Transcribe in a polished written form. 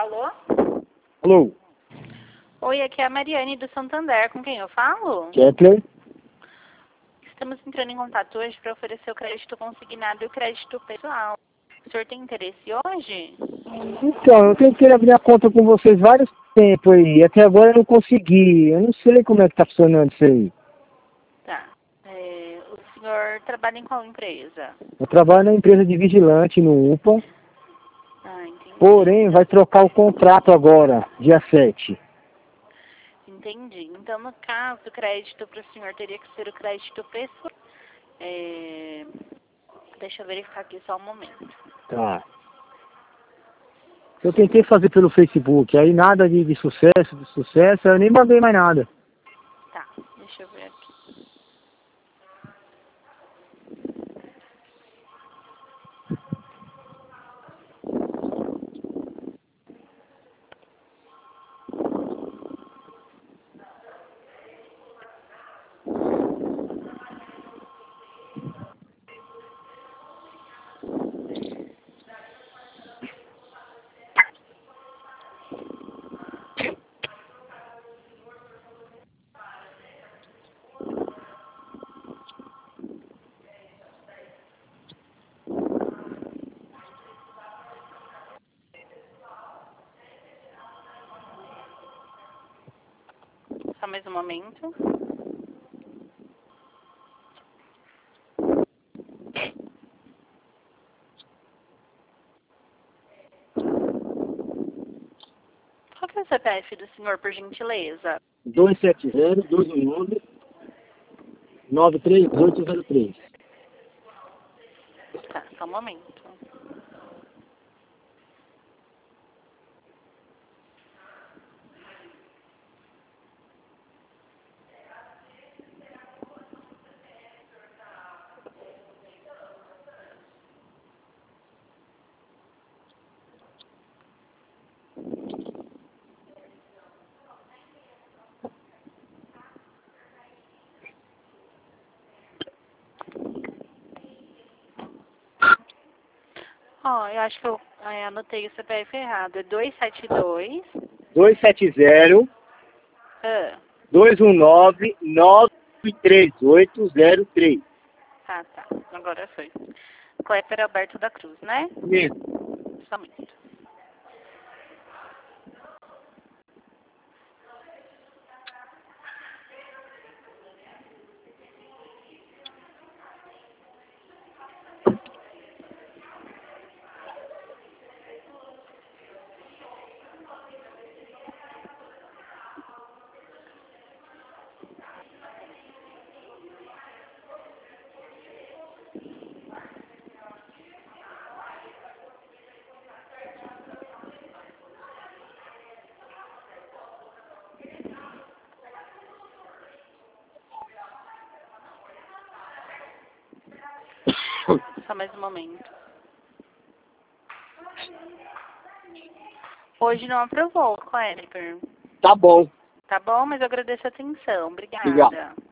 Alô? Alô? Oi, aqui é a Mariane do Santander. Com quem eu falo? Kepler? Estamos entrando em contato hoje para oferecer o crédito consignado e o crédito pessoal. O senhor tem interesse hoje? Então, eu tentei abrir a conta com vocês vários tempos aí, até agora eu não consegui. Eu não sei como é que tá funcionando isso aí. Tá. O senhor trabalha em qual empresa? Eu trabalho na empresa de vigilante no UPA, Ah, entendi. porém vai trocar o contrato agora, dia 7. Entendi. Então, no caso, o crédito para o senhor teria que ser o crédito pessoal. Deixa eu verificar aqui só um momento. Tá. Eu tentei fazer pelo Facebook, aí nada de sucesso, eu nem mandei mais nada. Tá, deixa eu ver aqui. Só mais um momento. Qual que é o CPF do senhor, por gentileza? 270-219-93-803. Tá, só um momento. Ó, eu acho que eu anotei o CPF errado. É 272. 270-219-93-803. Tá. Agora foi. Cléper Alberto da Cruz, né? Mesmo. Só um minuto. Só mais um momento. Hoje não aprovou, Cléper. Tá bom. Tá bom, mas eu agradeço a atenção. Obrigada. Obrigado.